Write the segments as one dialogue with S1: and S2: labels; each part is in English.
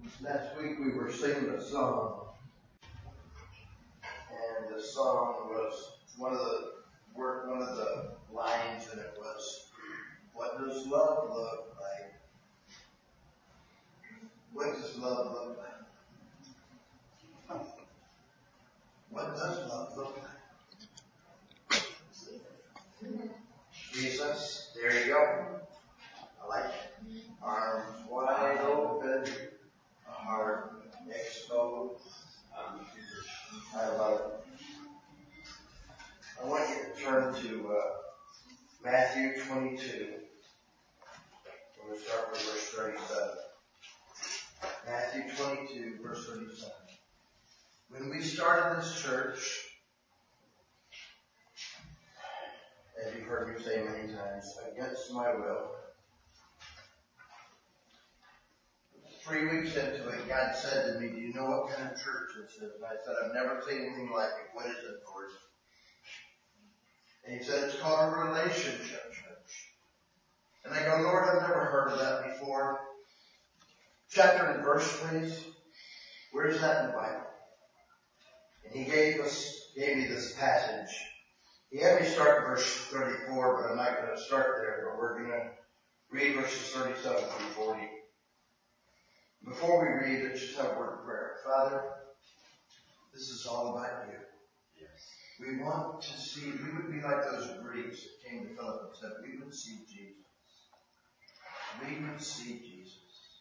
S1: Last week we were singing a song, and the song was one of the lines, and it was, "What does love look like? What does love look like? What does love look like?" Jesus, there you go. I like it. Arms wide open, a heart exposed. I love it. I want you to turn to Matthew 22. We're going to start with verse 37. Matthew 22, verse 37. When we started this church, as you've heard me say many times, against my will, 3 weeks into it, God said to me, "Do you know what kind of church this is?" And I said, "I've never seen anything like it. What is it, Lord?" And He said, "It's called a relationship church." And I go, "Lord, I've never heard of that before." Chapter and verse, please. Where is that in the Bible? And He gave me this passage. He had me start in verse 34, but I'm not going to start there, but we're going to read verses 37 through 40. Before we read, let's just have a word of prayer. Father, this is all about you. Yes. We want to see, we would be like those Greeks that came to Philip and said, we would see Jesus. We would see Jesus.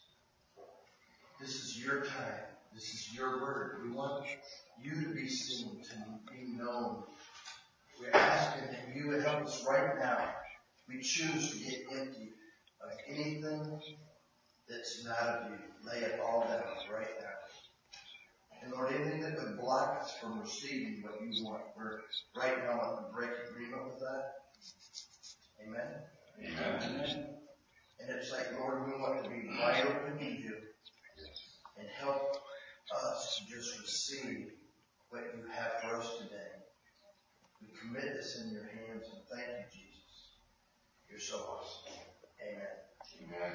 S1: This is your time. This is your word. We want you to be seen, to be known. We're asking that you would help us right now. We choose to get empty of anything that's not of you. Lay it all down right now. And Lord, anything that would block us from receiving what you want, we're right now on the break agreement with that. Amen? Amen. And it's like, Lord, we want to be wide open to you and help us to just receive what you have for us today. We commit this in your hands and thank you, Jesus. You're so awesome. Amen. Amen.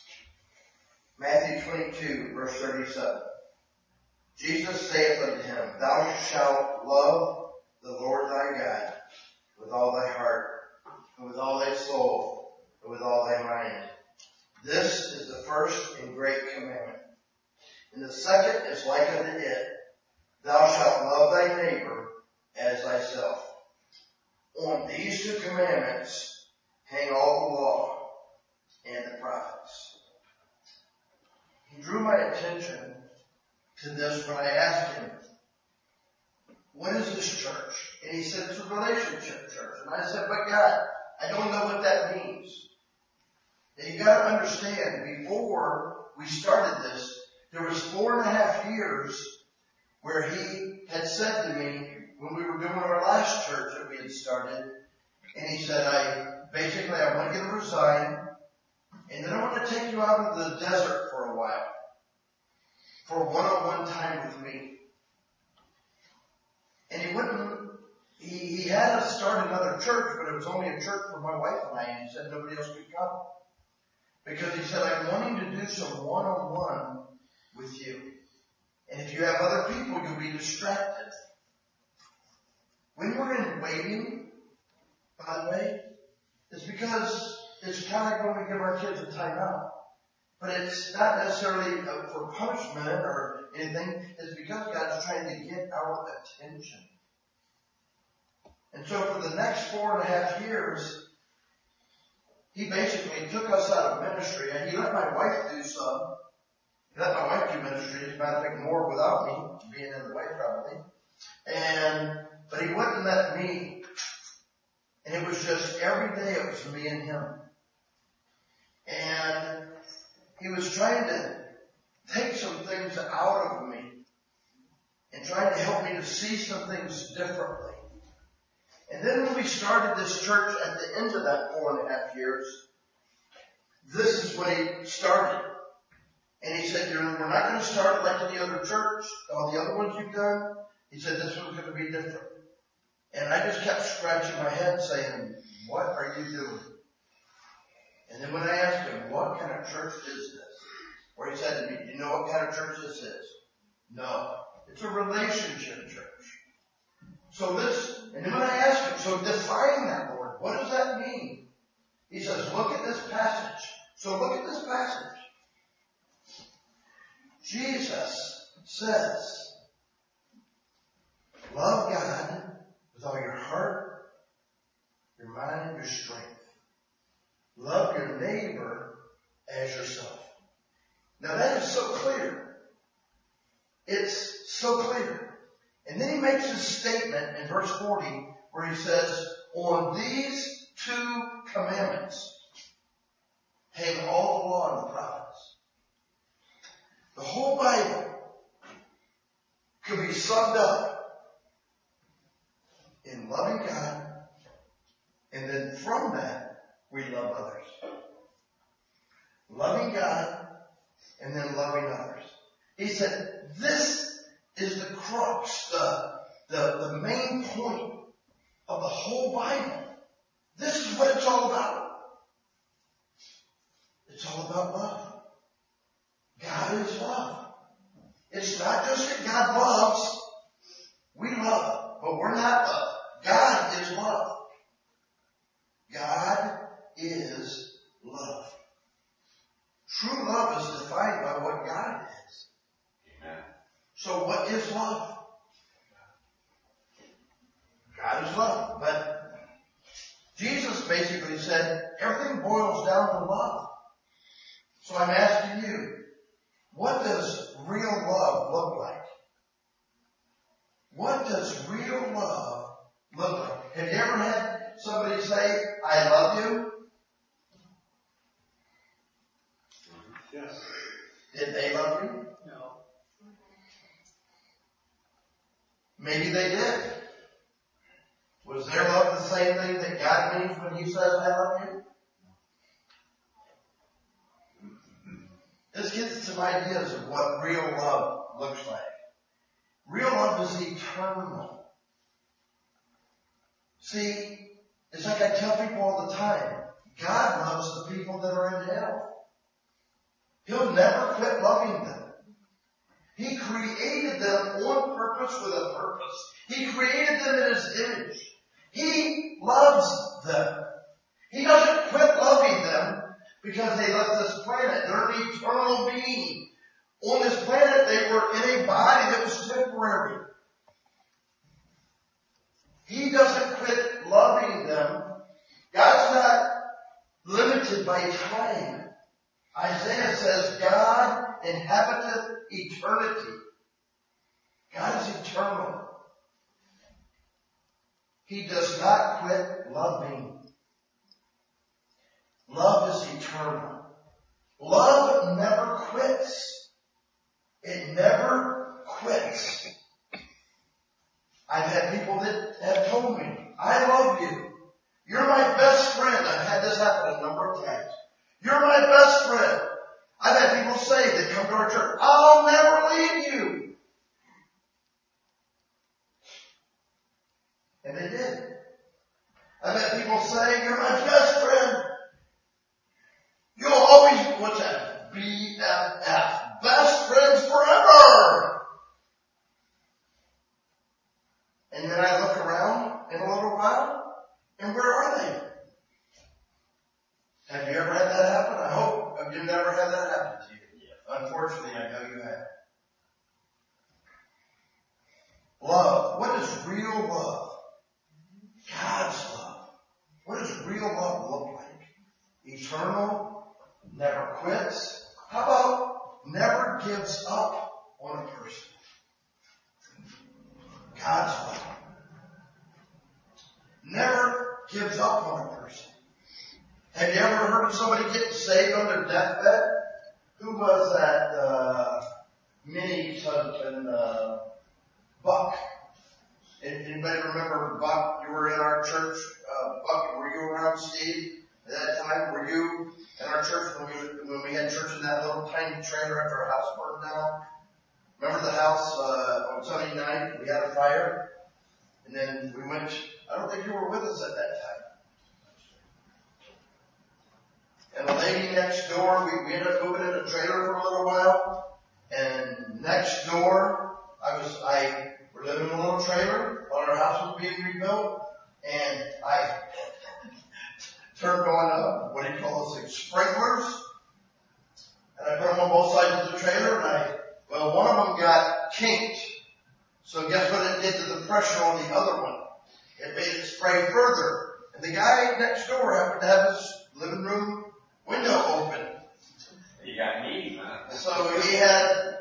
S1: Matthew 22, verse 37. Jesus saith unto him, Thou shalt love the Lord thy God with all thy heart, and with all thy soul, and with all thy mind. This is the first and great commandment. And the second is like unto it, Thou shalt love thy neighbor as thyself. On these two commandments hang all the law and the prophets. He drew my attention to this when I asked him, what is this church? And he said, it's a relationship church. And I said, but God, I don't know what that means. And you got to understand, before we started this, there was 4.5 years where he had said to me, when we were doing our last church that we had started, and he said, I want you to resign, and then I want to take you out into the desert for a while, for one-on-one time with me. And he had us start another church, but it was only a church for my wife and I, and he said nobody else could come. Because he said, I'm wanting to do some one-on-one with you. And if you have other people, you'll be distracted. When we're in waiting, by the way, it's because it's kind of like when we give our kids a timeout. But it's not necessarily for punishment or anything. It's because God's trying to get our attention. And so for the next 4.5 years, he basically took us out of ministry. And he let my wife do some. He let my wife do ministry. As a matter of fact, more without me, being in the way probably. But he wouldn't let me. And it was just every day it was me and him. And he was trying to take some things out of me and trying to help me to see some things differently. And then when we started this church at the end of that 4.5 years, this is when he started. And he said, we're not going to start like any other church, all the other ones you've done. He said, this one's going to be different. And I just kept scratching my head saying, what are you doing? And then when I asked him, what kind of church is this? Where he said, said to me, do you know what kind of church this is? No. It's a relationship church. So and then when I asked him, so define that, Lord, what does that mean? He says, look at this passage. So look at this passage. Jesus says, love God with all your heart, your mind, and your strength. Love your neighbor as yourself. Now that is so clear. It's so clear. And then he makes a statement in verse 40 where he says, on these two commandments hang all the law and the prophets. The whole Bible could be summed up in loving God, and then from that, we love others. Loving God, and then loving others. He said, this is the crux, the main point of the whole Bible. This is what it's all about. It's all about love. God is love. It's not just that God loves. We love, but we're not love. God is love. God is love. True love is defined by what God is. Amen. So what is love? God is love. But Jesus basically said everything boils down to love. So I'm asking you, what does real love look like? What does real love look like? Have you ever had somebody say, I love you?
S2: Yes.
S1: Did they love you?
S2: No.
S1: Maybe they did. Was their love the same thing that God means when He says, I love you? This gets some ideas of what real love looks like. Real love is eternal. See, it's like I tell people all the time, God loves the people that are in hell. He'll never quit loving them. He created them on purpose with a purpose. He created them in His image. He loves them. He doesn't quit loving them because they left this planet. They're an eternal being. On this planet, they were in a body that was temporary. He doesn't quit loving them. God's not limited by time. Isaiah says, God inhabiteth eternity. God is eternal. He does not quit loving. Love is eternal. Love never quits. It never quits. I've had people that have told me, I love you. You're my best friend. I've had this happen a number of times. You're my best friend. I've had people say that come to our church, I'll never leave you. And they did. I've had people say, you're my best friend. You'll always, what's that? BFF. Best friends forever. And then I look around in a little while, and where are they? Have you ever had that happen? I hope you've never had that happen to you. Unfortunately, I know you have. Love. What is real love? God's love. What does real love look like? Eternal, never quits. How about never gives up on a person? God's love. Never gives up on a person. Have you ever heard of somebody getting saved on their deathbed? Who was that? Minnie's husband, Buck. Anybody remember Buck? You were in our church. Buck, were you around, Steve? At that time, were you in our church when we had church in that little tiny trailer after our house burned down? Remember the house on Sunday night? We had a fire. And then we went, I don't think you were with us at that time. And the lady next door, we ended up moving in a trailer for a little while. next door, we're living in a little trailer while our house was being rebuilt, and I turned on, what do you call those things, sprinklers, and I put them on both sides of the trailer, and one of them got kinked. So guess what it did to the pressure on the other one? It made it spray further. And the guy next door happened to have his living room window open.
S3: You got me, man.
S1: So he had,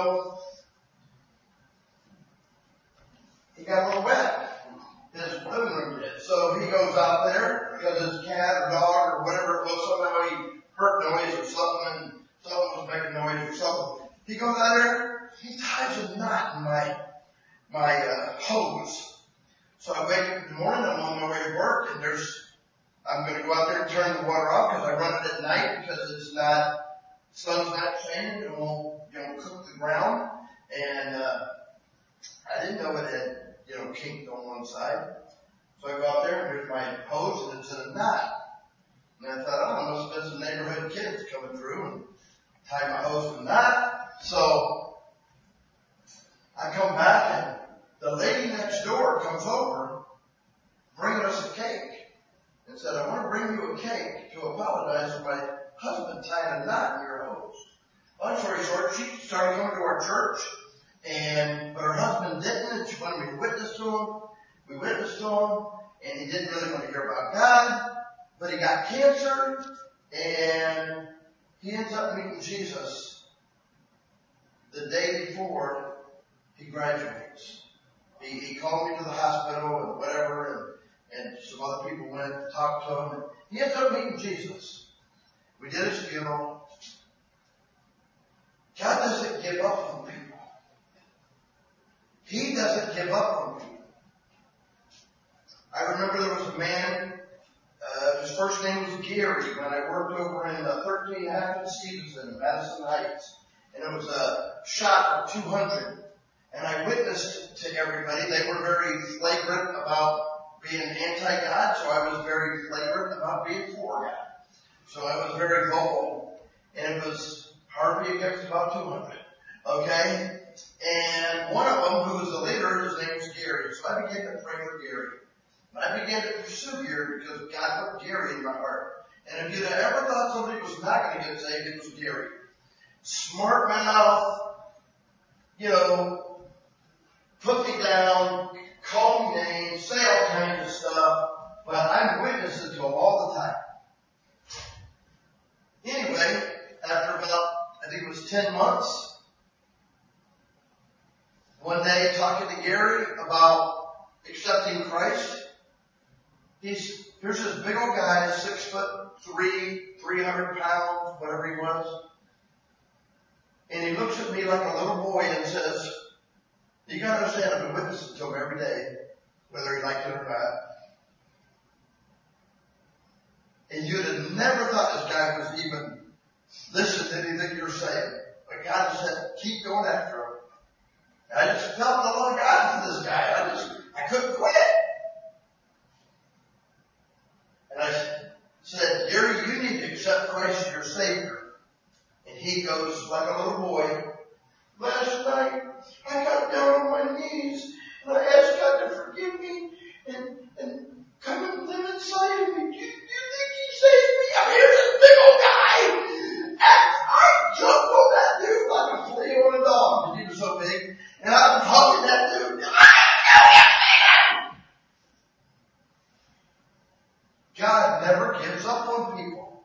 S1: he got a little wet. His living room did. So he goes out there because his cat or dog or whatever it was, somehow he heard noise or something, and something was making noise or something. He goes out there, he ties a knot in my hose. So I wake up in the morning, I'm on my way to work, and I'm going to go out there and turn the water off because I run it at night because sun's not shining, it won't, cook the ground. And, I didn't know it had, kinked on one side. So I go out there and here's my hose and it's in a knot. And I thought, it must have been some neighborhood kids coming through and tied my hose to a knot. So I come back and the lady next door comes over bringing us a cake and said, I want to bring you a cake to apologize for my husband tying a knot in your hose. Long story short, she started coming to our church, but her husband didn't, and she wanted me to witness to him. We witnessed to him, and he didn't really want to hear about God, but he got cancer, and he ends up meeting Jesus the day before he graduates. He called me to the hospital and whatever, and some other people went and talked to him, and he ends up meeting Jesus. We did his funeral. God doesn't give up on people. He doesn't give up on people. I remember there was a man, his first name was Gary, when I worked over in 13.5 Stevenson in Madison Heights. And it was a shop of 200. And I witnessed to everybody. They were very flagrant about being anti-God, so I was very flagrant about being for God. So I was very vocal. And it was Harvey against about 200. Okay? And one of them, who was the leader, his name was Gary. So I began to pray for Gary. And I began to pursue Gary because God put Gary in my heart. And if you'd have ever thought somebody was not going to get saved, it was Gary. Smart mouth, put me down, call me names, say all kinds of stuff, but I'm witnessing to him all the time. Anyway, after about, I think it was 10 months, one day talking to Gary about accepting Christ, here's this big old guy, 6'3", 300 pounds, whatever he was. And he looks at me like a little boy and says, you gotta understand, I've been witnessing to him every day, whether he liked it or not. And you'd have never thought this guy was even listening to anything you're saying. But God said, keep going after him. And I just felt the love of God for this guy. I couldn't quit. And I said, Gary, you need to accept Christ as your Savior. And he goes like a little boy. Last night, I got down on my knees and I asked God to forgive me and come and live inside of me. Do you think he saved me? I'm here, this big old guy. And I jumped on that dude like a flea on a dog because he was so big. And I'm hugging that dude. God never gives up on people.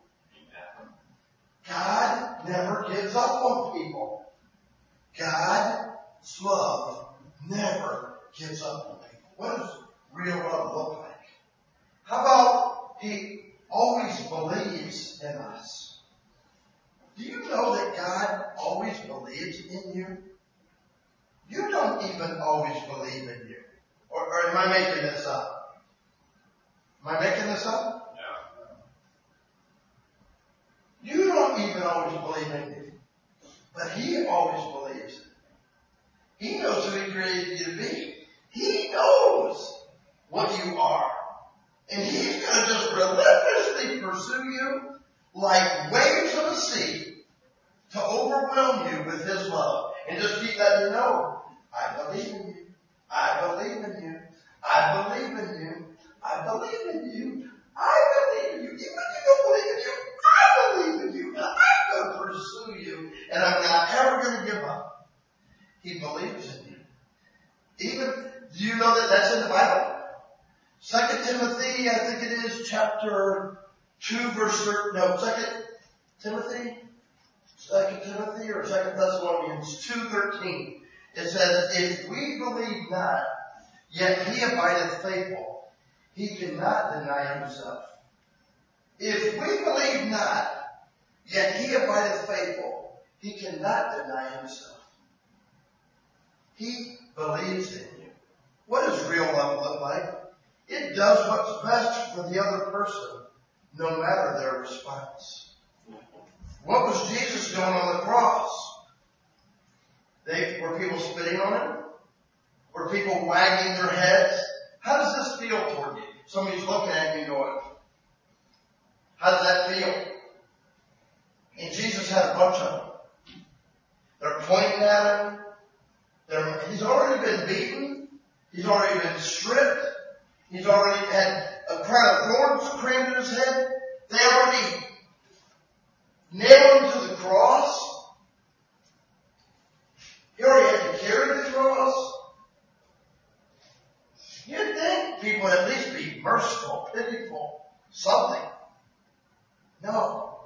S1: God never gives up on people. God's love never gives up on people. What does real love look like? How about he always believes in us? Do you know that God always believes in you? You don't even always believe in you. Or am I making this up? Am I making this up? No. You don't even always believe in you. But he always believes in you. He knows who he created you to be. He knows what you are. And he's going to just relentlessly pursue you like waves of the sea to overwhelm you with his love. And just keep that got to know, I believe in you. I believe in you. I believe in you. I believe in you. I believe in you. Even if you don't believe in you, I believe in you. And I'm going to pursue you. And I'm not ever going to give up. He believes in you. Even, do you know that that's in the Bible? 2 Timothy, I think it is, chapter 2, verse 13. No, 2 Timothy or 2 Thessalonians 2:13. It says, if we believe not, yet he abideth faithful. He cannot deny himself. If we believe not, yet he abideth faithful. He cannot deny himself. He believes in you. What does real love look like? It does what's best for the other person, no matter their response. What was Jesus doing on the cross? Were people spitting on him? Were people wagging their heads? How does this feel toward you? Somebody's looking at you going, how does that feel? And Jesus had a bunch of them. They're pointing at him. He's already been beaten. He's already been stripped. He's already had a crown of thorns crammed in his head. They already nailed him to the cross. He already had to carry the cross. You'd think people would at least be merciful, pitiful, something. No.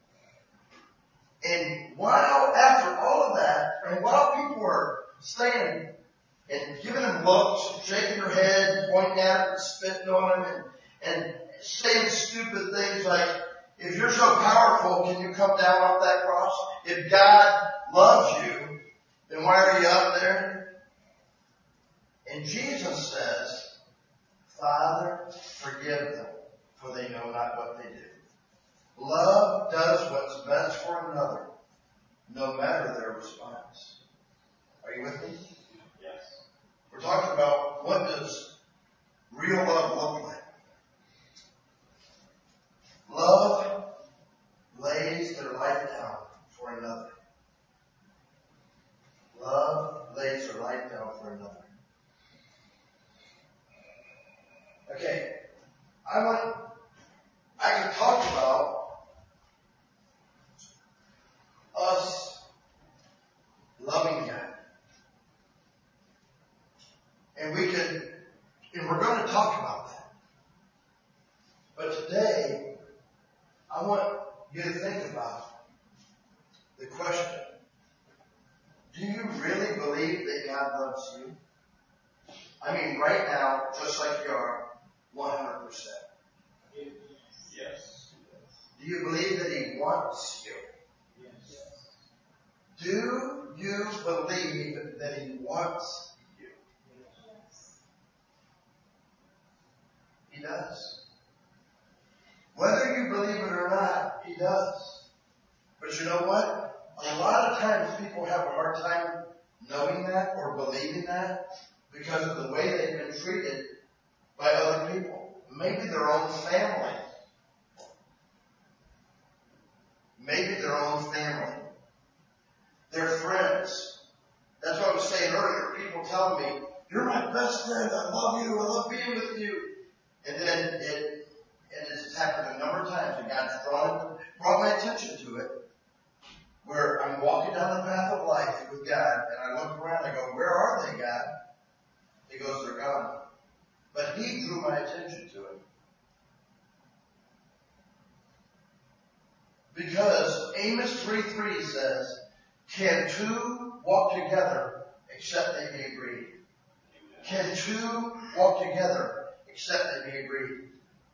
S1: And after all of that, and while people were standing and giving him looks, shaking their head, pointing at him, spitting on him, and saying stupid things like, if you're so powerful, can you come down off that cross? If God loves you, then why are you up there? And Jesus says, Father, forgive them, for they know not what they do. Love does what's best for another, no matter their response. Are you with me?
S3: Yes.
S1: We're talking about what does real love look like. Love lays their life down for another. Love lays their life down for another. Okay, I can talk about us loving God. And we're going to talk about that. But today, I want you to think about the question, do you really believe that God loves you? I mean, right now, just like you are, 100%.
S3: Yes.
S1: Do you believe that He wants you?
S3: Yes.
S1: Do you believe that He wants you?
S3: Yes.
S1: He does. Whether you believe it or not, He does. But you know what? A lot of times people have a hard time knowing that or believing that because of the way they've been treated by other people. Maybe their own family. Maybe their own family. Their friends. That's what I was saying earlier. People telling me, you're my best friend. I love you. I love being with you. And then it's happened a number of times, and God's brought my attention to it, where I'm walking down the path of life with God, and I look around and I go, where are they, God? He goes, they're gone. But He drew my attention to it. Because Amos 3:3 says, can two walk together except they be agreed? Can two walk together except they be agreed?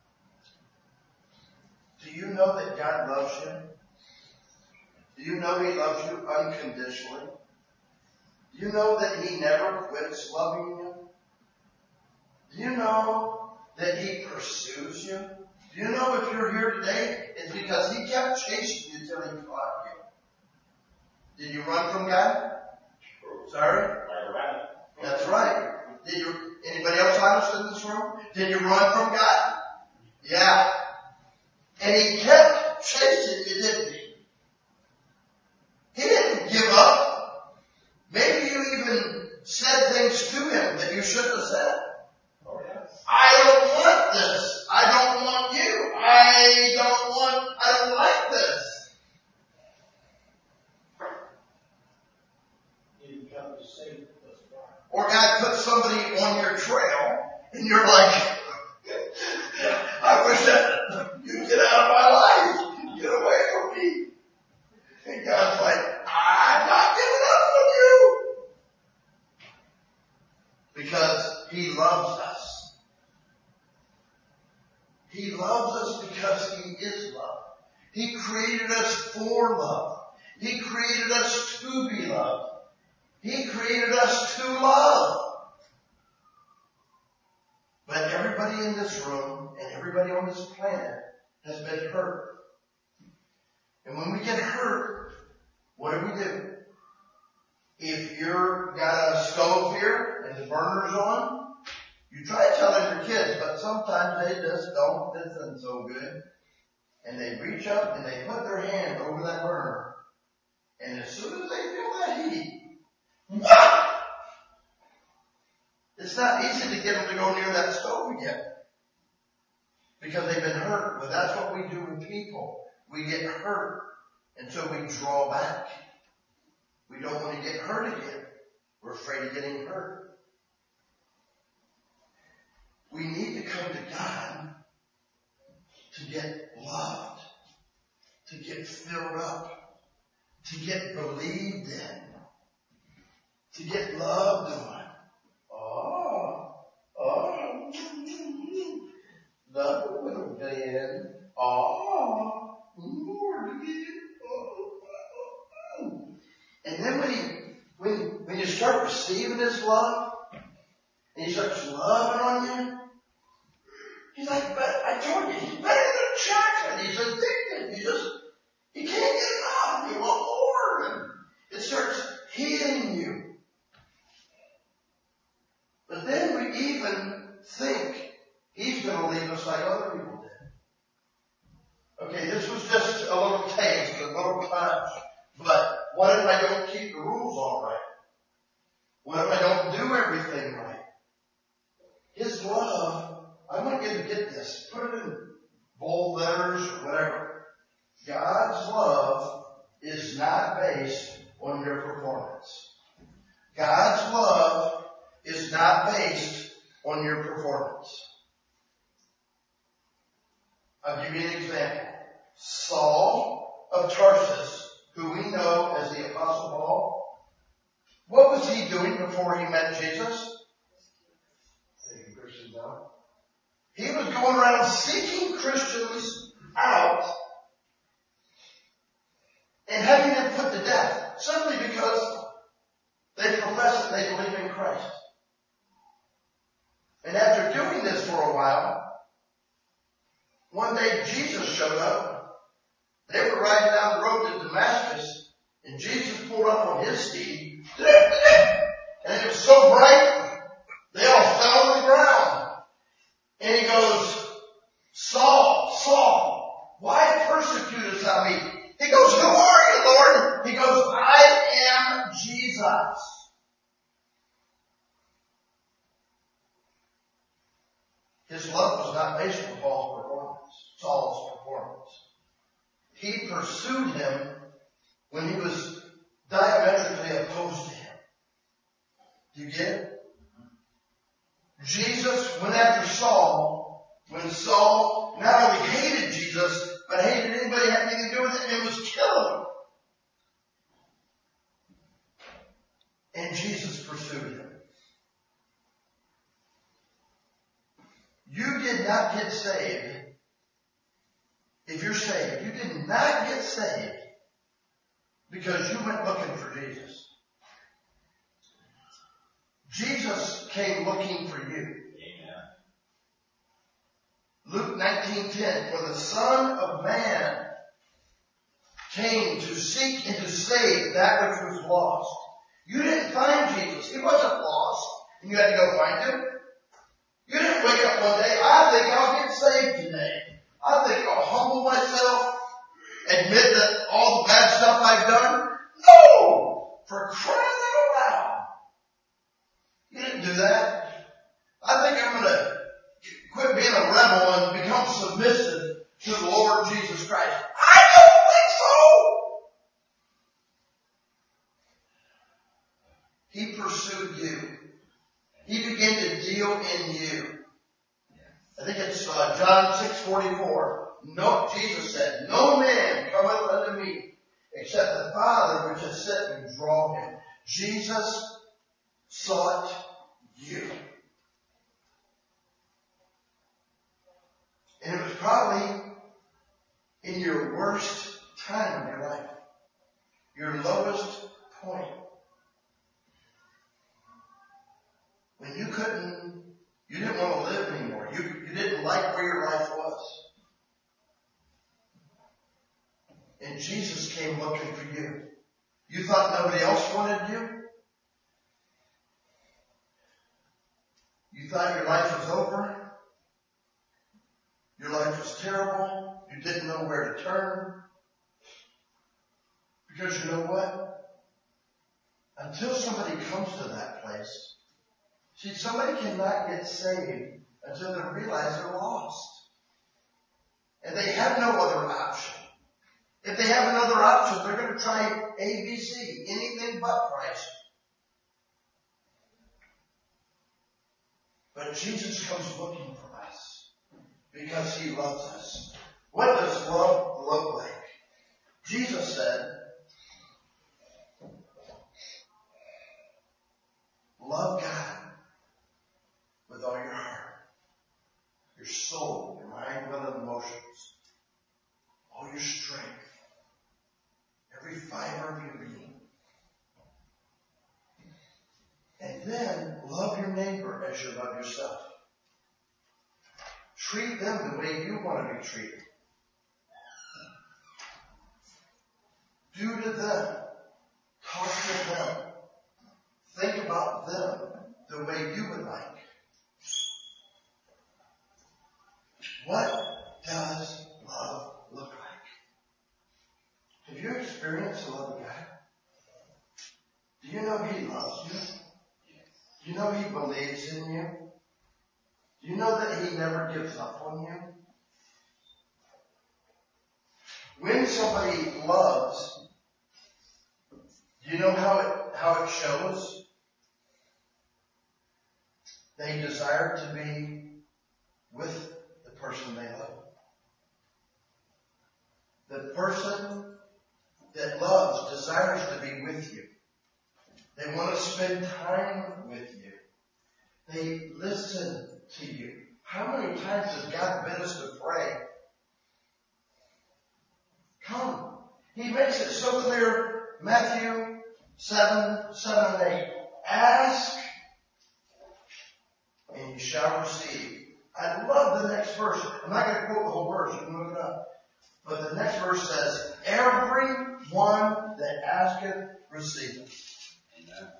S1: Do you know that God loves you? Do you know He loves you unconditionally? Do you know that He never quits loving you? Do you know that He pursues you? Do you know if you're here today, it's because He kept chasing you till He caught you? Did you run from God? Sorry? That's right. Anybody else honest in this room? Did you run from God? Yeah. And He kept chasing you, didn't He? He didn't give up. Maybe you said things to him that you shouldn't have said.
S3: Oh, yes.
S1: I don't want this. I don't want you. I don't like this.
S3: You didn't come to save us, right?
S1: Or God put somebody on your trail and you're like, I wish that you'd get out of my life. Get away from me. And God's like, I'm not giving up on you. Because He loves us. He loves us because He is love. He created us for love. He created us to be loved. He created us to love. But everybody in this room and everybody on this planet has been hurt. And when we get hurt, what do? If you're got a stove here and the burner's on, you try telling your kids, but sometimes they just don't listen so good. And they reach up and they put their hand over that burner. And as soon as they feel that heat, what? It's not easy to get them to go near that stove again. Because they've been hurt. But that's what we do with people. We get hurt. And so we draw back. We don't want to get hurt again. We're afraid of getting hurt. We need to come to God to get loved, to get filled up, to get believed in, to get loved on. The little Dan. And then when you start receiving His love, and He starts loving on you, He's like, but I told you, He's better than chocolate. He's addicted. You can't get enough. You want more. And it starts healing you. But then we even think He's going to leave us like other people did. Okay, this was just a little taste, a little punch. But what if I don't keep the rules all right? What if I don't do everything right? His love, I want you to get this. Put it in bold letters or whatever. God's love is not based on your performance. God's love is not based on your performance. I'll give you an example. Saul of Tarsus, who we know as the Apostle Paul, what was he doing before he met Jesus? Taking Christians out. He was going around seeking Christians out and having them put to death, simply because they profess that they believe in Christ. And after doing this for a while, one day Jesus showed up. They were riding down the road to Damascus, and Jesus pulled up on His steed, and it was so bright, they all fell on the ground. And He goes, Saul, Saul, why persecutest thou me? He goes, who are you, Lord? He goes, I am Jesus. His love was not based on Saul's performance. He pursued him when he was diametrically opposed to him. Do you get it? Jesus went after Saul when Saul not only hated Jesus, but hated anybody who had anything to do with it and was killing him. And Jesus pursued him. You did not get saved. If you're saved, you did not get saved because you went looking for Jesus. Jesus came looking for you.
S3: Amen.
S1: Luke 19:10, for the Son of Man came to seek and to save that which was lost. You didn't find Jesus. He wasn't lost, and you had to go find Him. You didn't wake up one day, I think I'll get saved today. I think I'll humble myself, admit that all the bad stuff I've done. No! For crying out loud. to do that. I think I'm going to quit being a rebel and become submissive to the Lord Jesus Christ. I don't think so. He pursued you. He began to deal in you. I think it's John 6:44. No, Jesus said, no man cometh unto me except the Father which has sent me draw him. Jesus sought you. And it was probably in your worst time of your life, your lowest point, when you didn't want to live anymore. You didn't like where your life was. And Jesus came looking for you. You thought nobody else wanted you? You thought your life was over? Your life was terrible? You didn't know where to turn? Because you know what? Until somebody comes to that place, see, somebody cannot get saved until they realize they're lost. And they have no other option. If they have another option, they're going to try ABC, anything but Christ. But Jesus comes looking for us because He loves us. What does love look like? Jesus said, love God with all your heart, your soul, your mind, will, and emotions, all your strength, every fiber of your being. And then love your neighbor as you love yourself. Treat them the way you want to be treated. Do to them. Talk to them. Think about them the way you would like. What does love look like? Have you experienced the love of God? Do you know He loves you? Do you know He believes in you? Do you know that He never gives up on you? When somebody loves, do you know how it shows? They desire to be with the person they love. The person that loves desires to be with you. They want to spend time with you. They listen to you. How many times has God bid us to pray? Come. He makes it so clear. Matthew 7 and 8. Ask and you shall receive. I love the next verse. I'm not going to quote the whole verse. You can look it up. But the next verse says, every one that asketh receiveth. Amen.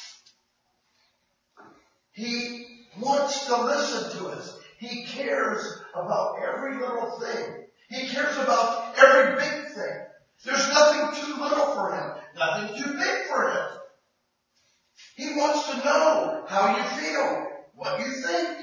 S1: He wants to listen to us. He cares about every little thing. He cares about every big thing. There's nothing too little for Him. Nothing too big for Him. He wants to know how you feel, what you think.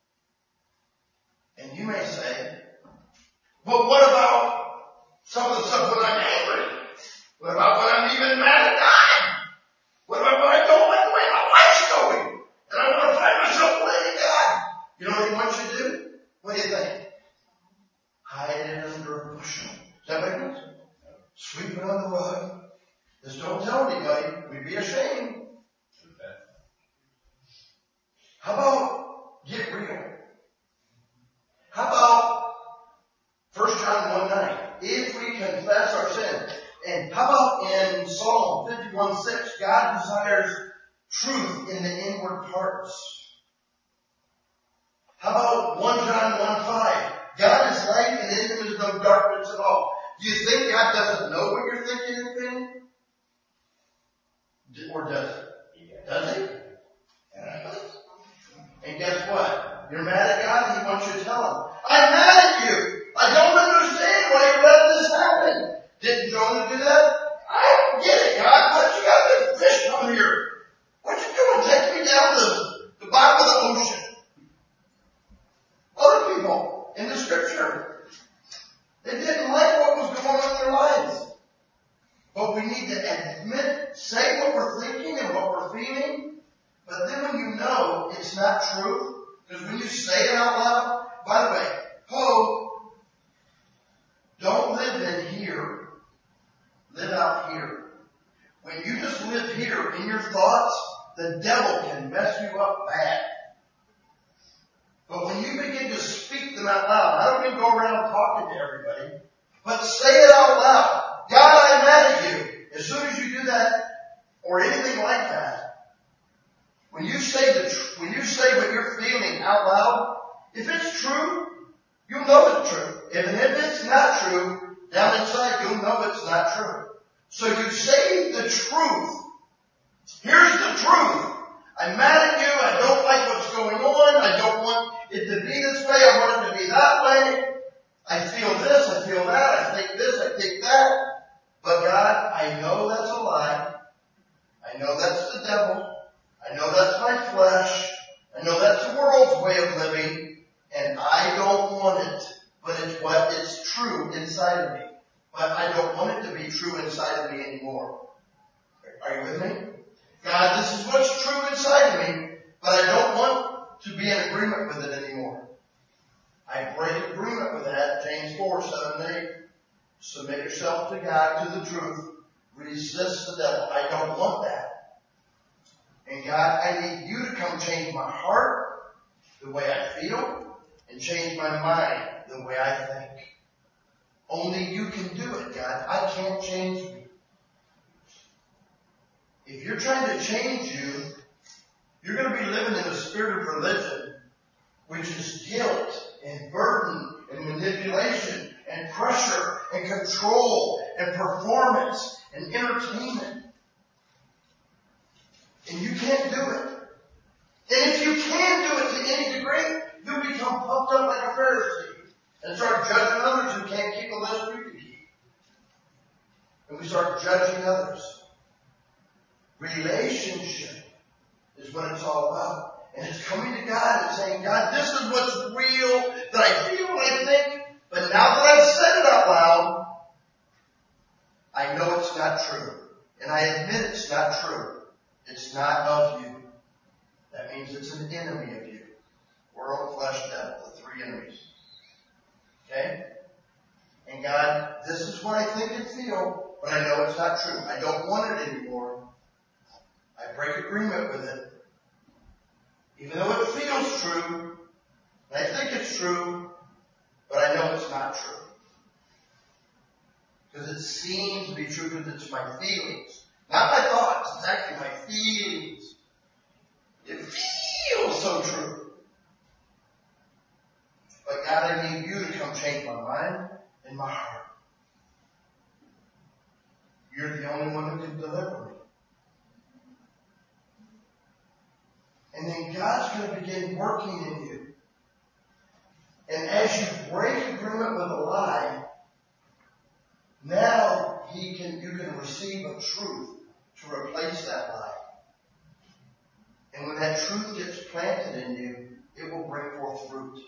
S1: And you may say, but what about some of the stuff when I'm angry? What about when I'm even mad at God? What about when I don't like the way my life's going? And I want to find myself blaming God. You know what He wants you to do? What do you think? Hide it under a bushel. Does that make sense? Sweep it on the rug. Just don't tell anybody. We'd be ashamed. How about get real? How about 1 John 1:9? If we confess our sin. And how about in Psalm 51:6? God desires truth in the inward parts. How about 1 John 1:5? God is light and in Him is no darkness at all. Do you think God doesn't know what you're thinking and feeling? Or does He? Does He? And guess what? You're mad at God, He wants you to tell Him, I'm mad at you. I don't understand why you let this happen. Didn't Jonah do that? I don't get it, God. Why don't you got this fish come here? What you doing? Take me down or feeling, but then when you know it's not true, because when you say it out loud, by the way, hope, don't live in here, live out here. When you just live here in your thoughts, the devil can mess you up bad. But when you begin to speak them out loud, I don't mean go around talking to everybody, but say it out loud. God, I'm mad at you. As soon as you do that, or anything like that, when you say what you're feeling out loud, if it's true, you'll know it's true. If it's not true, down inside you'll know it's not true. So you say the truth. Here's the truth. I'm mad at you. I don't like what's going on. I don't want it to be this way. I want it to be that way. I feel this. I feel that. I think this. I think that. But God, I know that's a lie. I know that's the devil. I know that's my flesh. I know that's the world's way of living. And I don't want it. But it's true inside of me. But I don't want it to be true inside of me anymore. Are you with me? God, this is what's true inside of me, but I don't want to be in agreement with it anymore. I break agreement with that. James 4, 7 and 8. Submit yourself to God, to the truth. Resist the devil. I don't want that. And God, I need you to come change my heart, the way I feel, and change my mind, the way I think. Only you can do it, God. I can't change you. If you're trying to change you, you're going to be living in a spirit of religion, which is guilt and burden and manipulation and pressure and control and performance and entertainment. And you can't do it. And if you can do it to any degree, you'll become puffed up like a Pharisee and start judging others who can't keep the list you can keep. And we start judging others. Relationship is what it's all about. And it's coming to God and saying, God, this is what's real that I feel and I think, but now that I've said it out loud, I know it's not true. And I admit it's not true. It's not of you. That means it's an enemy of you. World, flesh, devil, the three enemies. Okay? And God, this is what I think and feel, but I know it's not true. I don't want it anymore. I break agreement with it. Even though it feels true, and I think it's true, but I know it's not true. Because it seems to be true because it's my feelings. Not my thoughts, it's actually my feelings. It feels so true. But God, I need you to come change my mind and my heart. You're the only one who can deliver me. And then God's going to begin working in you. And as you break agreement with a lie, now you can receive a truth to replace that lie. And when that truth gets planted in you, it will bring forth fruit.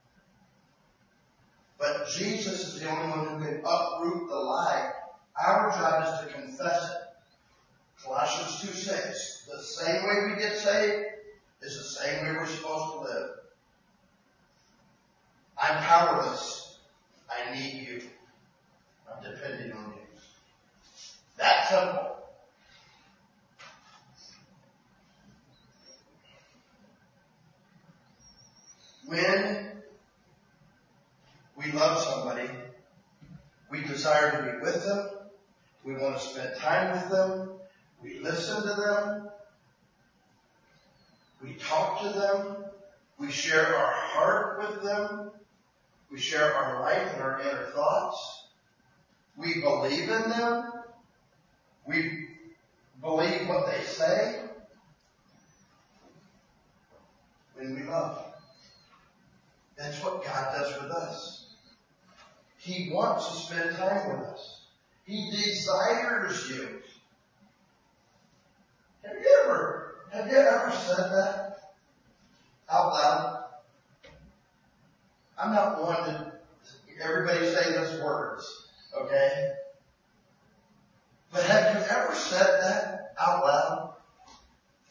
S1: But Jesus is the only one who can uproot the lie. Our job is to confess it. Colossians 2:6. The same way we get saved is the same way we're supposed to live. I'm powerless. I need you. I'm depending on you. That simple. When we love somebody, we desire to be with them. We want to spend time with them. We listen to them. We talk to them. We share our heart with them. We share our life and our inner thoughts. We believe in them. We believe what they say. When we love. That's what God does with us. He wants to spend time with us. He desires you. Have you ever said that out loud? I'm not one to everybody say those words, okay? But have you ever said that out loud?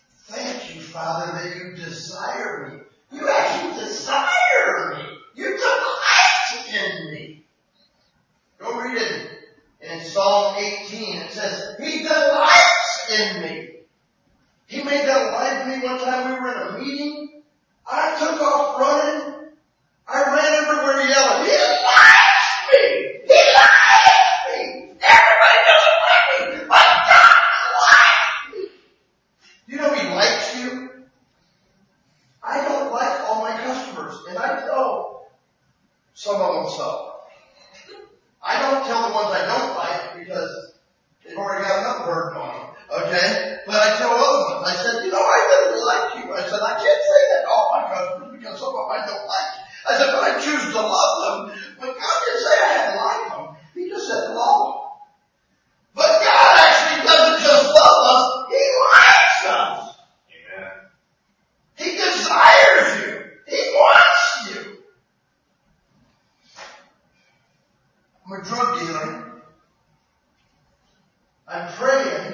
S1: He made that lie to me one time. We were in a meeting. I took off running. I ran everywhere yelling, he likes me! He likes me! Everybody doesn't like me, but God likes me! You know he likes you? I don't like all my customers, and I tell some of them so. I don't tell the ones I don't like because they've already got enough burden on them, okay? But I tell other ones, I said, I really like you. I said, I can't say that to all my customers because some of them I don't like. I said, but I choose to love them. But God didn't say I had to like them. He just said love them. But God actually doesn't just love us. He likes us.
S3: Amen.
S1: He desires you. He wants you. I'm a drug dealer. I'm praying.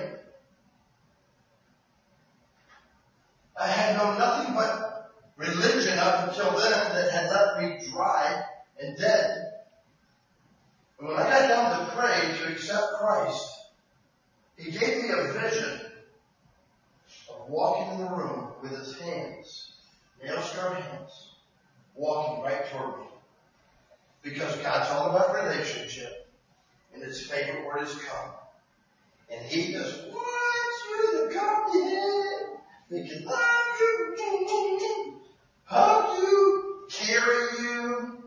S1: I had known nothing but religion up until then that had left me dry and dead. And when I got down to pray to accept Christ, He gave me a vision of walking in the room with His hands, nail-scarred hands, walking right toward me. Because God's all about relationship, and His favorite word is come. And He just wants you to come to Him. He can love you, hug you, carry you.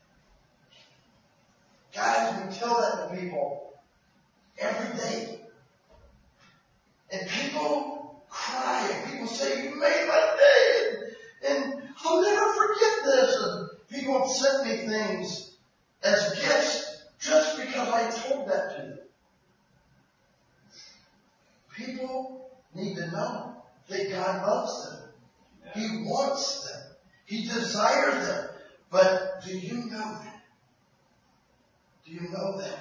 S1: God has me tell that to people every day. And people cry, and people say, you made my day, and I'll never forget this. And people have sent me things as gifts just because I told that to them. People need to know that God loves them. He wants them. He desires them. But do you know that? Do you know that?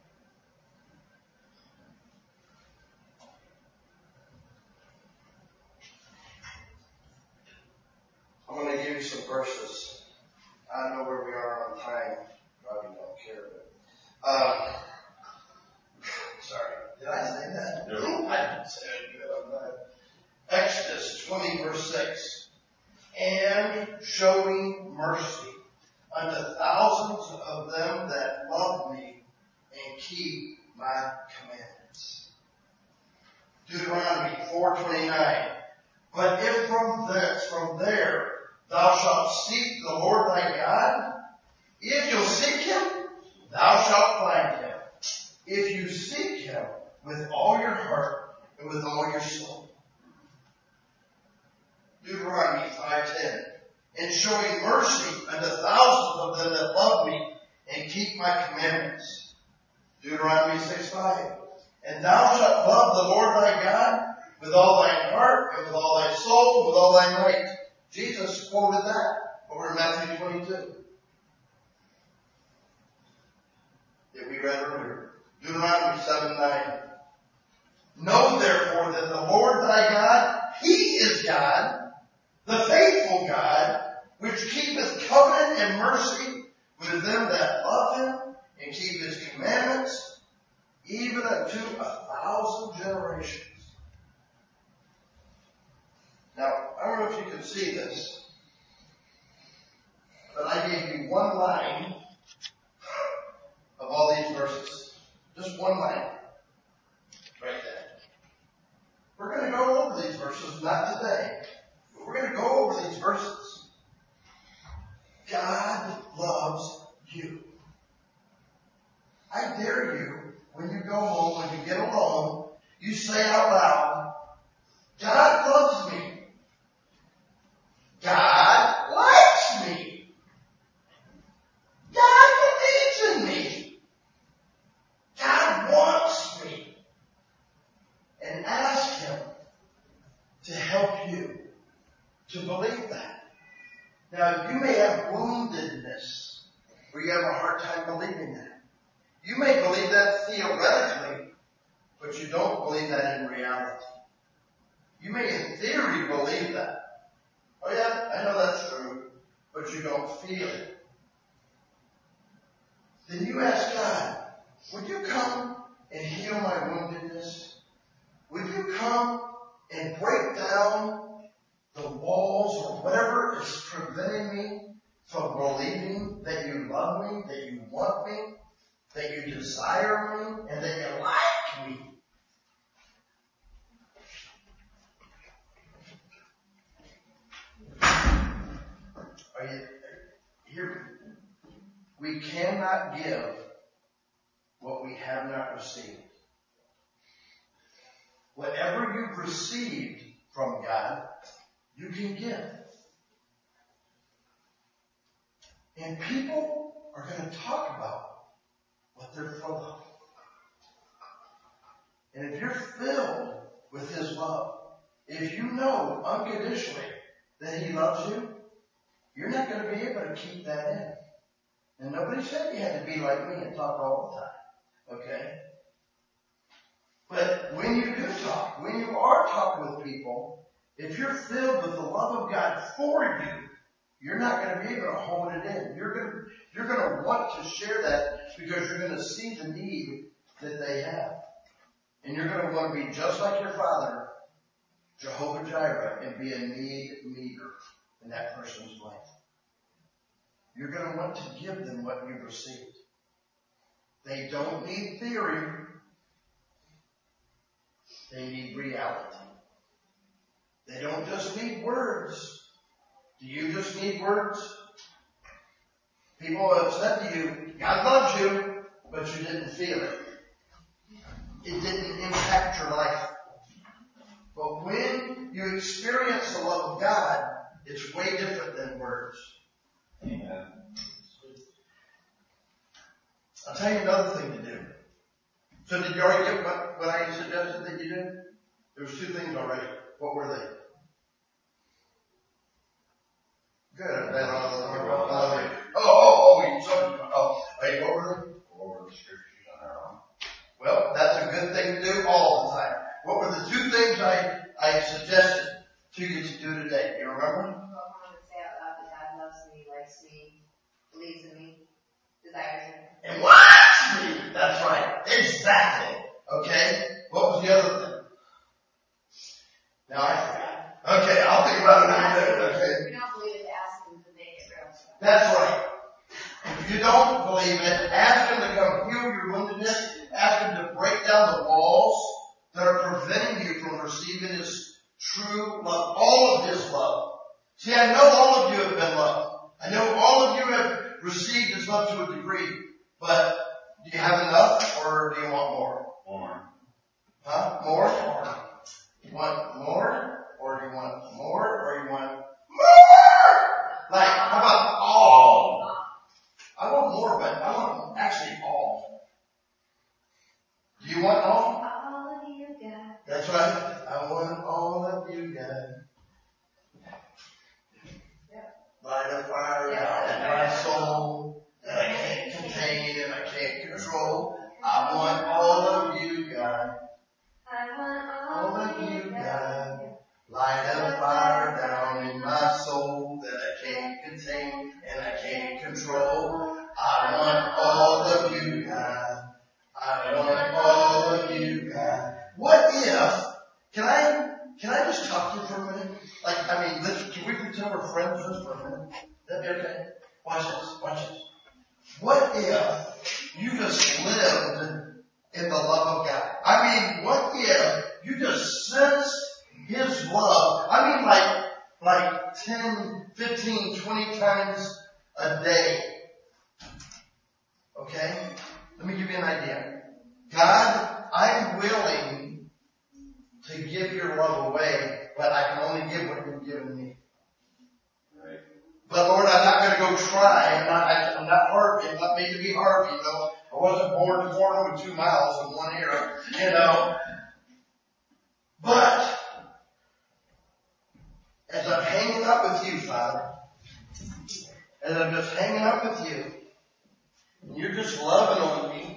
S1: I'm going to give you some verses. I don't know where we are on time. Probably don't care. But, sorry. Did I say that?
S3: No.
S1: I didn't say it. I'm glad. Exodus 20 verse 6. And showing mercy unto thousands of them that love me and keep my commandments. Deuteronomy 4:29. But if from there, thou shalt seek the Lord thy God, if you'll seek Him, thou shalt find Him. If you seek Him with all your heart and with all your soul. Deuteronomy 5:10. And showing mercy unto thousands of them that love me and keep my commandments. Deuteronomy 6:5. And thou shalt love the Lord thy God with all thine heart and with all thy soul and with all thy might. Jesus quoted that over in Matthew 22 that we read earlier. Deuteronomy 7:9. Know therefore that the Lord thy God, He is God, the faithful God, which keepeth covenant and mercy with them that love Him and keep His commandments, even unto 1,000 generations. Now, I don't know if you can see this, but I gave you one line of all these verses. Just one line. Right there. We're going to go over these verses, not today, but we're going to go over these verses. God loves you. I dare you, when you go home, when you get alone, you say out loud, God loves me. God likes me. God believes in me. God wants me. And ask Him to help you to believe that. Now, you may have woundedness where you have a hard time believing that. You may believe that theoretically, but you don't believe that in reality. You may in theory believe that. Oh yeah, I know that's true, but you don't feel it. Then you ask God, would you come and heal my woundedness? Would you come and break break down the walls or whatever is preventing me from believing that you love me, that you want me, that you desire me, and that you like me. Are you here? We cannot give what we have not received. Whatever you've received from God, you can give. And people are going to talk about what they're full of. And if you're filled with His love, if you know unconditionally that He loves you, you're not going to be able to keep that in. And nobody said you had to be like me and talk all the time. Okay? But when you do talk, when you are talking with people, if you're filled with the love of God for you, you're not going to be able to hold it in. You're going to want to share that because you're going to see the need that they have. And you're going to want to be just like your Father, Jehovah Jireh, and be a need meter in that person's life. You're going to want to give them what you've received. They don't need theory. They need reality. They don't just need words. Do you just need words? People have said to you, God loves you, but you didn't feel it. It didn't impact your life. But when you experience the love of God, it's way different than words.
S3: Amen.
S1: I'll tell you another thing to do. So did you already get what I suggested that you do? There was 2 things already. What were they? Good. Wait, what were they?
S3: Go over the scriptures on our own.
S1: Well, that's a good thing to do all the time. What were the 2 things I suggested to you to do today? You remember?
S4: Well, I want to say out loud that God loves me, likes me, believes in me, desires me.
S1: And wants me. That's right. Exactly. Okay? What was the other thing? Now I forgot. Okay, I'll think about it in a minute. Okay.
S4: If you don't believe it, ask Him to make it real.
S1: That's right. If you don't believe it, ask Him to come heal your woundedness. Ask Him to break down the walls that are preventing you from receiving His true love, all of His love. See, I know all of you have been loved. I know all of you have received His love to a degree. But do you have enough, or do you want more?
S3: More.
S1: Huh? More? Or you want more? Or do you want more? Or you want more? Like, how about all? I want more, but I want actually all. Do you want all?
S4: All of you, God.
S1: That's right. I want all of you, God. Light a fire in my soul that I can't contain and I can't control. I want all of you, God.
S4: I want
S1: All of you, God. Light a fire down in my soul that I can't contain and I can't control. I want all of you, God. I want all of you, God. What if, can I just talk to you for a minute? Can we pretend we're friends just for a minute? That'd be okay? Watch this. What if you just lived in the love of God? What if you just sensed His love? Like 10, 15, 20 times a day. Okay? Let me give you an idea. God, I'm willing to give your love away, but I can only give what you've given me.
S3: Right.
S1: But Lord, I'm not going to go try. I'm not Harvey. I'm not made to be Harvey, you know. I wasn't born over 2 miles in one ear, you know. But as I'm hanging up with you, Father, as I'm just hanging up with you, and you're just loving on me,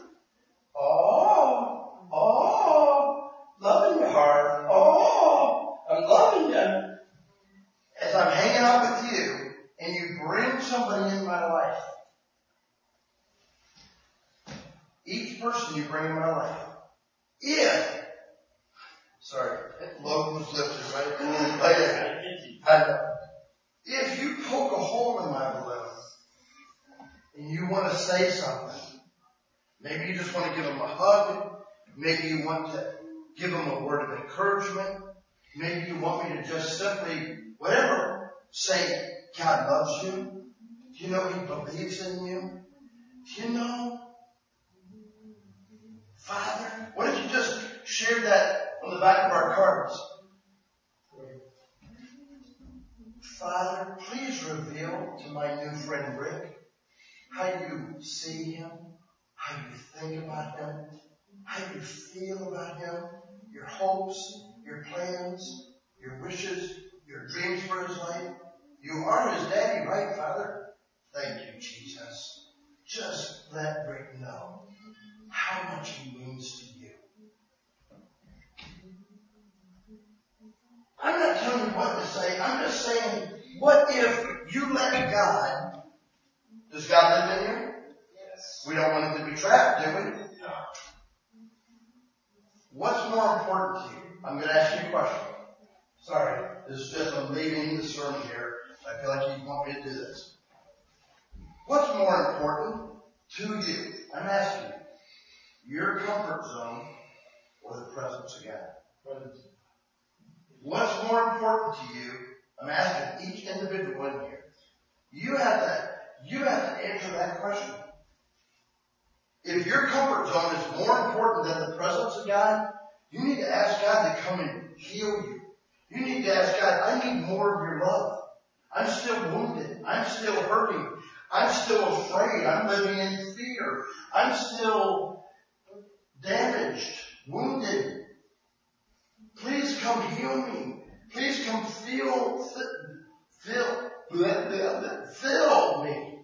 S1: loving your heart, I'm loving you. As I'm hanging out with you, and you bring somebody in my life, each person you bring in my life, load was lifted, right? Oh, yeah. I know. If you poke a hole in my balloon and you want to say something, maybe you just want to give them a hug, maybe you want to give them a word of encouragement, maybe you want me to just simply, whatever, say, God loves you. Do you know He believes in you? Do you know, Father? What if you just shared that on the back of our cards? Father, please reveal to my new friend Rick how you see him, how you think about him, how you feel about him, your hopes, your plans, your wishes, your dreams for his life. You are his daddy, right, Father? Thank you, Jesus. Just let Rick know how much he means to you. I'm not telling you what to say. I'm just saying, what if you let God, does God live in you?
S3: Yes.
S1: We don't want him to be trapped, do we?
S3: No.
S1: What's more important to you? I'm going to ask you a question. Sorry, this is just I'm leaving the sermon here. I feel like you want me to do this. What's more important to you? I'm asking you. Your comfort zone or the presence of God? What's more important to you? I'm asking each individual in here. You have to answer that question. If your comfort zone is more important than the presence of God, you need to ask God to come and heal you. You need to ask God, I need more of your love. I'm still wounded. I'm still hurting. I'm still afraid. I'm living in fear. I'm still damaged, wounded. Please come heal me. Please come fill me.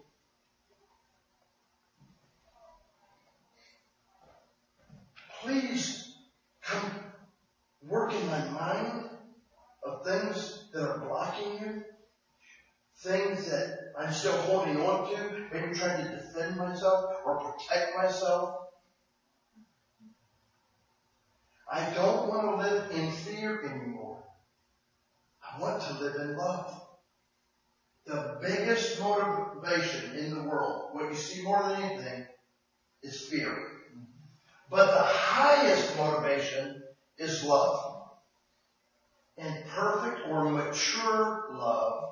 S1: Please come work in my mind of things that are blocking you, things that I'm still holding on to, maybe trying to defend myself or protect myself. I don't want to live in fear anymore. I want to live in love. The biggest motivation in the world, what you see more than anything, is fear. But the highest motivation is love. And perfect or mature love,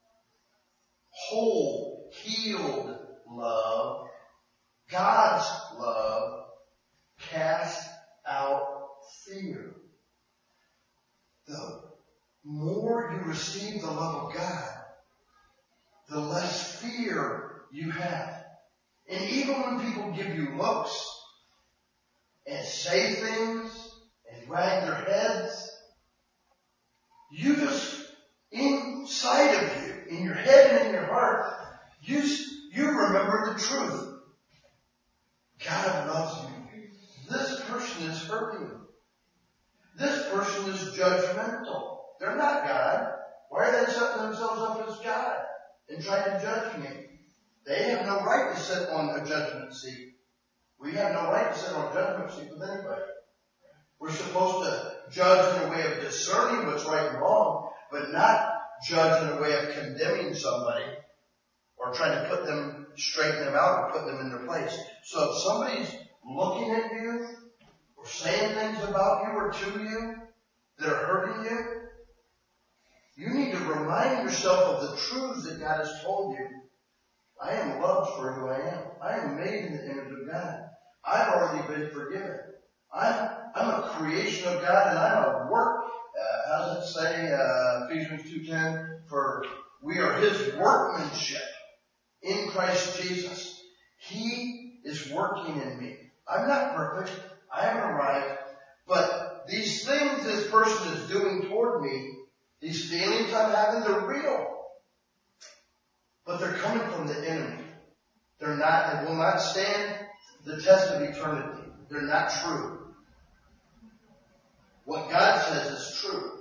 S1: whole, healed love, God's love, casts out fear. The more you receive the love of God, the less fear you have. And even when people give you looks and say things and wag their heads, you just, inside of you, in your head and in your heart, you remember the truth. God loves you. This person is hurting you. This person is judgmental. They're not God. Why are they setting themselves up as God and trying to judge me? They have no right to sit on a judgment seat. We have no right to sit on a judgment seat with anybody. We're supposed to judge in a way of discerning what's right and wrong, but not judge in a way of condemning somebody or trying to straighten them out or put them in their place. So if somebody's looking at you or saying things about you or to you that are hurting you, you need to remind yourself of the truths that God has told you. I am loved for who I am. I am made in the image of God. I've already been forgiven. I'm a creation of God, and I'm a work. How does it say, Ephesians 2:10? For we are His workmanship in Christ Jesus. He is working in me. I'm not perfect. I haven't arrived. But these things this person is doing toward me, these feelings I'm having, they're real. But they're coming from the enemy. They're not, and will not stand the test of eternity. They're not true. What God says is true.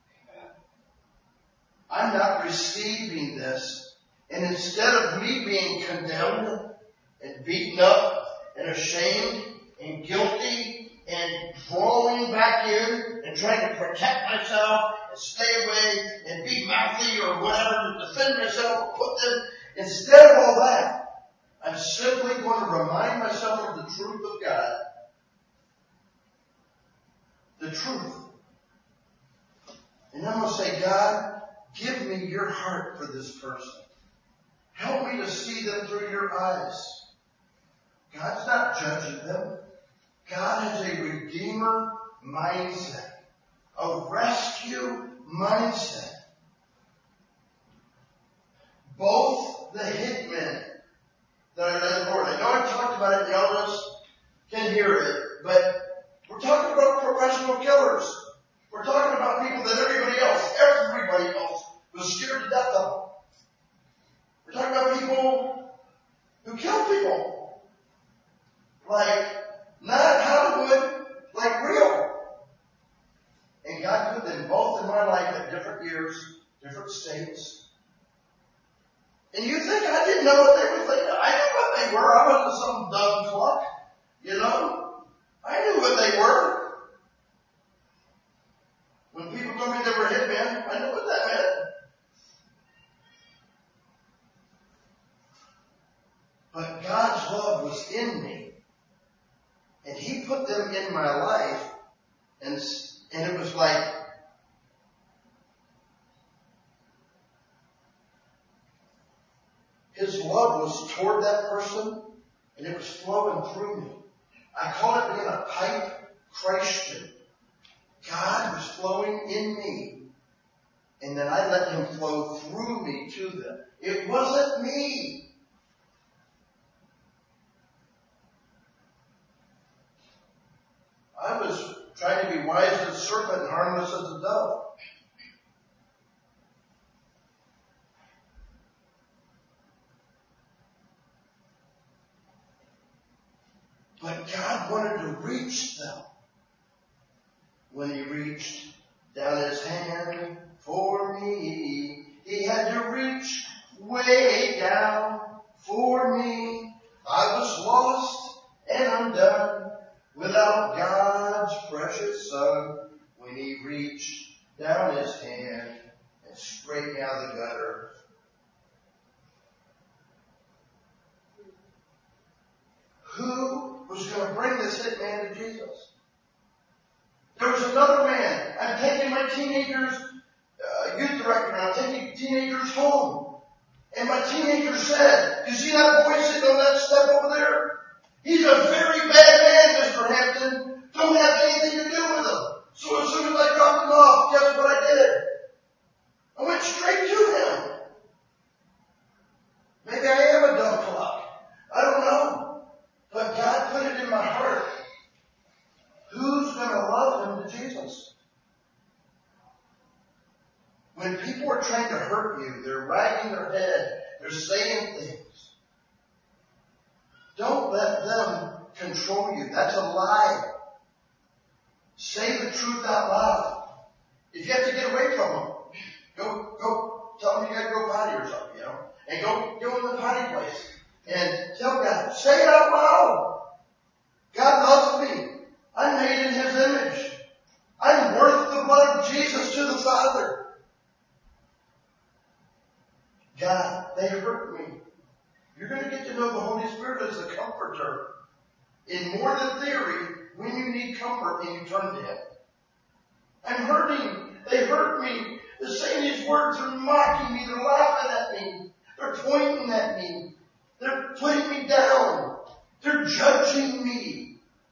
S1: I'm not receiving this. And instead of me being condemned and beaten up and ashamed and guilty and drawing back in and trying to protect myself and stay away and be mouthy or whatever to defend myself or put them. Instead of all that, I'm simply going to remind myself of the truth of God. The truth. And I'm going to say, God, give me your heart for this person. Help me to see them through your eyes. God's not judging them. God has a redeemer mindset. A rescue mindset. Both the hitmen that are in the Lord. I know I talked about it, the elders can hear it, but we're talking about professional killers. We're talking about people that everybody else was scared to death of. We're talking about people who kill people. Like, not Hollywood, like real. And God put them both in my life at different years, different states. And you think I didn't know what they were thinking? I knew what they were. I wasn't some dumb cluck, you know? I knew what they were. When people told me they were hitmen, I knew what that meant. But God's love was in me. And He put them in my life. And it was like, His love was toward that person, and it was flowing through me. I call it being a pipe Christian. God was flowing in me, and then I let Him flow through me to them. It wasn't me. I was trying to be wise as a serpent and harmless as a dove. But God wanted to reach them. When He reached down His hand for me, He had to reach way down for me. I was lost and undone without God's precious Son. When He reached down His hand and straightened me out of the gutter. Who was going to bring this hitman to Jesus? There was another man. I'm taking my teenagers, youth director, and I'm taking teenagers home. And my teenager said, you see that boy sitting on that step over there? He's a very bad man, Mr. Hampton. Don't have anything to do with him. So as soon as I dropped him off, guess what I did? I went straight to him. Maybe I am a dumb clock. I don't know. But God put it in my heart. Who's going to love him to Jesus? When people are trying to hurt you, they're wagging their head, they're saying things. Don't let them control you. That's a lie. Say the truth out loud. If you have to get away from them, go tell them you got to go potty or something, you know, and go in the potty place and tell God, say it out loud. God loves me. I'm made in His image. I'm worth the blood of Jesus to the Father. God, they hurt me. You're going to get to know the Holy Spirit as a comforter. In more than theory, when you need comfort, and you turn to Him. I'm hurting. They hurt me. They're saying these words. They're mocking me. They're laughing at me. They're pointing at me. They're putting me down. They're judging me.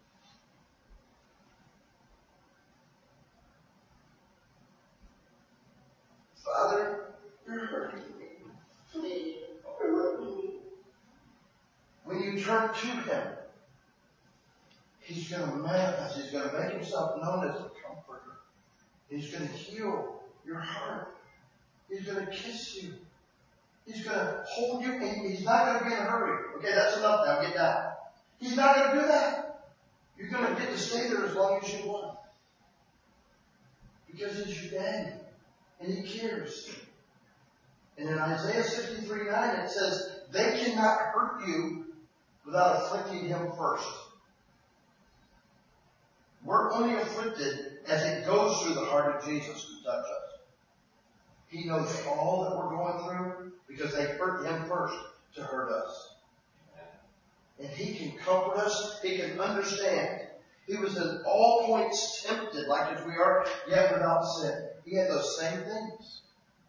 S1: Father, you're hurting me. Please, you're hurting me. When you turn to Him, He's going to manifest. He's going to make Himself known as a comforter. He's going to heal your heart. He's going to kiss you. He's going to hold you. And He's not going to be in a hurry. Okay, that's enough now. Get down. He's not going to do that. You're going to get to stay there as long as you want. Because He's your daddy. And He cares. And in Isaiah 63:9 it says, they cannot hurt you without afflicting Him first. We're only afflicted as it goes through the heart of Jesus to touch us. He knows all that we're going through because they hurt him first to hurt us. And he can comfort us. He can understand. He was in all points tempted like as we are, yet without sin. He had those same things.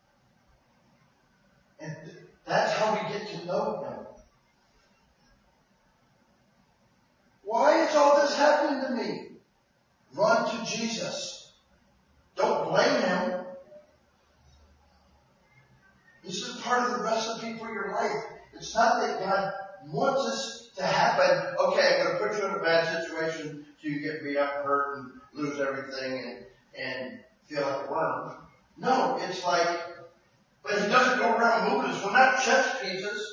S1: And that's how we get to know him. Why is all this happening to me? Run to Jesus. Don't blame him. This is part of the recipe for your life. It's not that God wants this to happen. Okay, I'm going to put you in a bad situation so you get beat up, hurt, and lose everything and feel like a worm. No, it's like, but he doesn't go around moving us. We're not chess pieces.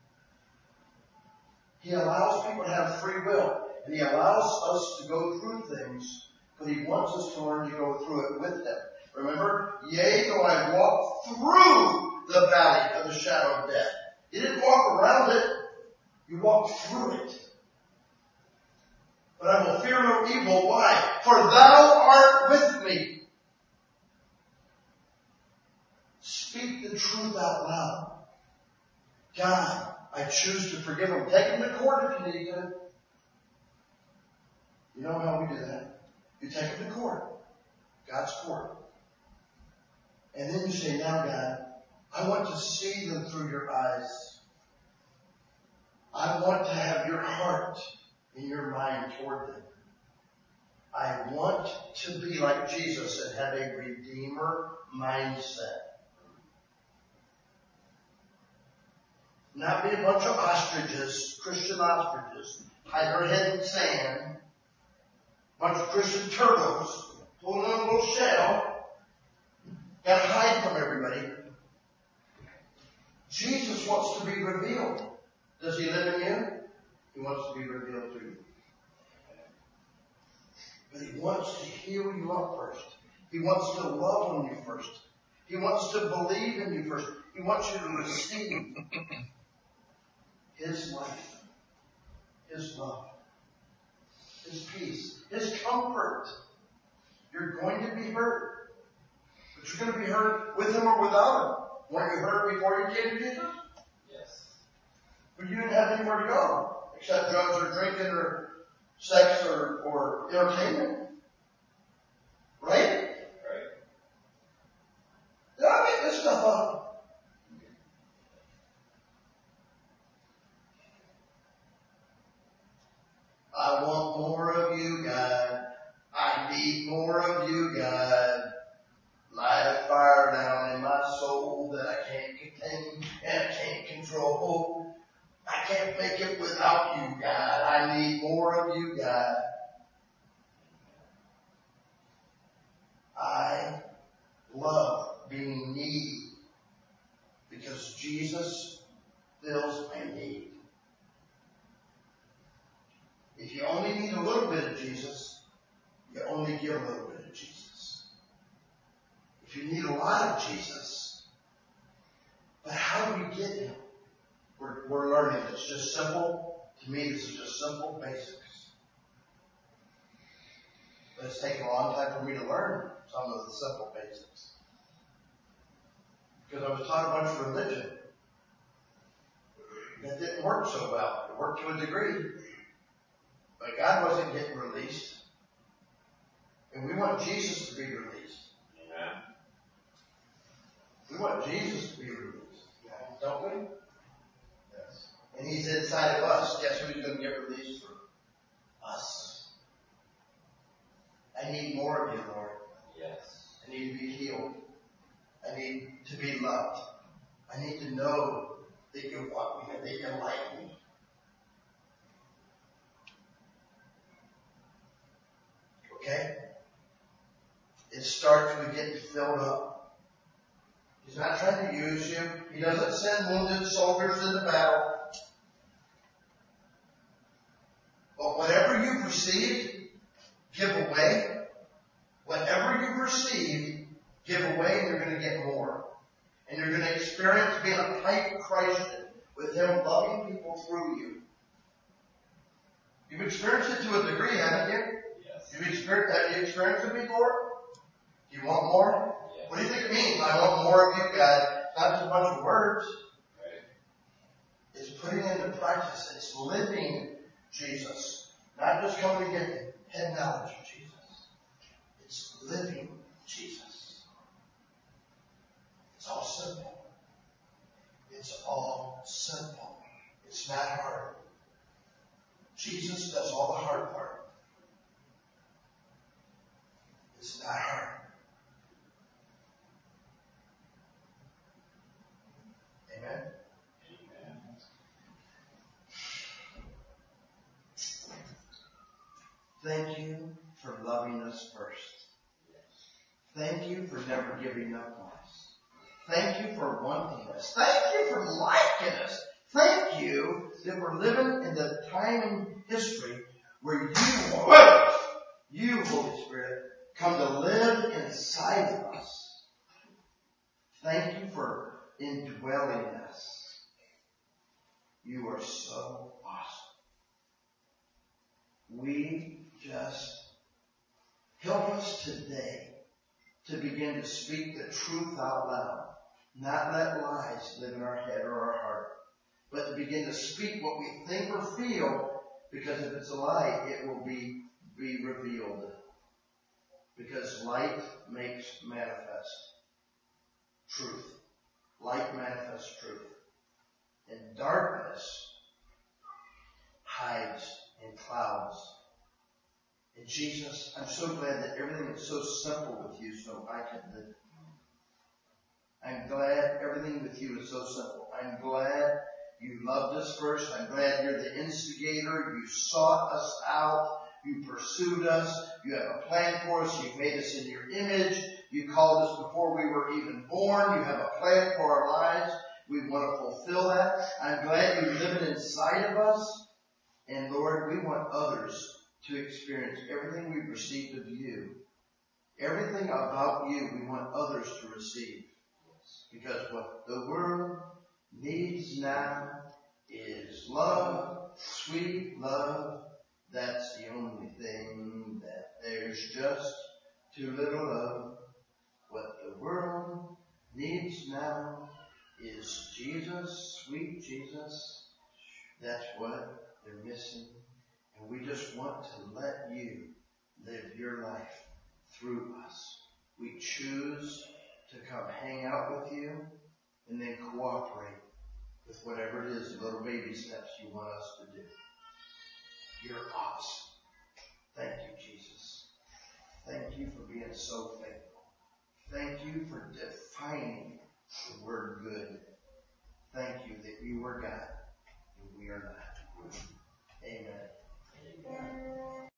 S1: He allows people to have free will. And he allows us to go through things, but he wants us to learn to go through it with them. Remember, yea, though I walk through the valley of the shadow of death. You didn't walk around it. You walked through it. But I will fear no evil. Why? For thou art with me. Speak the truth out loud. God, I choose to forgive him. Take him to court if you need to. You know how we do that? You take him to court. God's court. And then you say, now God, I want to see them through your eyes. I want to have your heart and your mind toward them. I want to be like Jesus and have a redeemer mindset. Not be a bunch of ostriches, Christian ostriches, hide their head in sand, bunch of Christian turtles, holding on a little shell, gotta hide from everybody. Jesus wants to be revealed. Does he live in you? He wants to be revealed to you. But he wants to heal you up first. He wants to love on you first. He wants to believe in you first. He wants you to receive his life, his love, his peace, his comfort. You're going to be hurt. But you're going to be hurt with him or without him. Weren't you hurt before you came to Jesus?
S3: Yes.
S1: But you didn't have anywhere to go except drugs or drinking or sex or entertainment. Right?
S3: Right.
S1: Did I make this stuff up? I want more of you, God. I need more of you, God. Light a fire down in my soul that I can't contain and I can't control. I can't make it without you, God. I need more of you, God. I love being needy because Jesus fills my need. If you only need a little bit of Jesus, you only give a little bit of Jesus. If you need a lot of Jesus, but how do we get him? We're learning. It's just simple. To me, this is just simple basics. But it's taken a long time for me to learn some of the simple basics. Because I was taught a bunch of religion that didn't work so well. It worked to a degree. But God wasn't getting released. And we want Jesus to be released.
S3: Amen.
S1: We want Jesus to be released. Don't we?
S3: Yes.
S1: And he's inside of us. Guess who's going to get released through? Us. I need more of you, Lord.
S3: Yes.
S1: I need to be healed. I need to be loved. I need to know that you want me and that you like me. Okay? It starts with getting filled up. He's not trying to use you. He doesn't send wounded soldiers into battle. But whatever you've received, give away. Whatever you've received, give away and you're going to get more. And you're going to experience being a pipe Christian with him loving people through you. You've experienced it to a degree, haven't you?
S3: Yes.
S1: Have you experienced it before? Do you want more?
S3: Yes.
S1: What do you think it means? I want more of you, God. Not just a bunch of words.
S3: Right.
S1: It's putting into practice. It's living Jesus. Not just coming to get head knowledge of Jesus. It's living Jesus. It's all simple. It's all simple. It's not hard. Jesus does all the hard part. It's not hard. Amen?
S3: Amen.
S1: Thank you for loving us first. Thank you for never giving up on us. Thank you for wanting us. Thank you for liking us. Thank you that we're living in the time in history where you, Holy Spirit, come to live inside of us. Thank you for indwelling us. You are so awesome. We just help us today to begin to speak the truth out loud. Not let lies live in our head or our heart, but to begin to speak what we think or feel, because if it's a lie, it will be revealed. Because light makes manifest truth. Light manifests truth. And darkness hides in clouds. And Jesus, I'm so glad that everything is so simple with you so I can live it. I'm glad everything with you is so simple. I'm glad you loved us first. I'm glad you're the instigator. You sought us out. You pursued us. You have a plan for us. You made us in your image. You called us before we were even born. You have a plan for our lives. We want to fulfill that. I'm glad you live inside of us. And Lord, we want others to experience everything we've received of you. Everything about you we want others to receive. Because what the world needs now is love, sweet love. That's the only thing that there's just too little of. What the world needs now is Jesus, sweet Jesus. That's what they're missing. And we just want to let you live your life through us. We choose to come hang out with you and then cooperate with whatever it is, the little baby steps you want us to do. You're awesome. Thank you, Jesus. Thank you for being so faithful. Thank you for defining the word good. Thank you that you are God and we are not. Amen.
S3: Amen.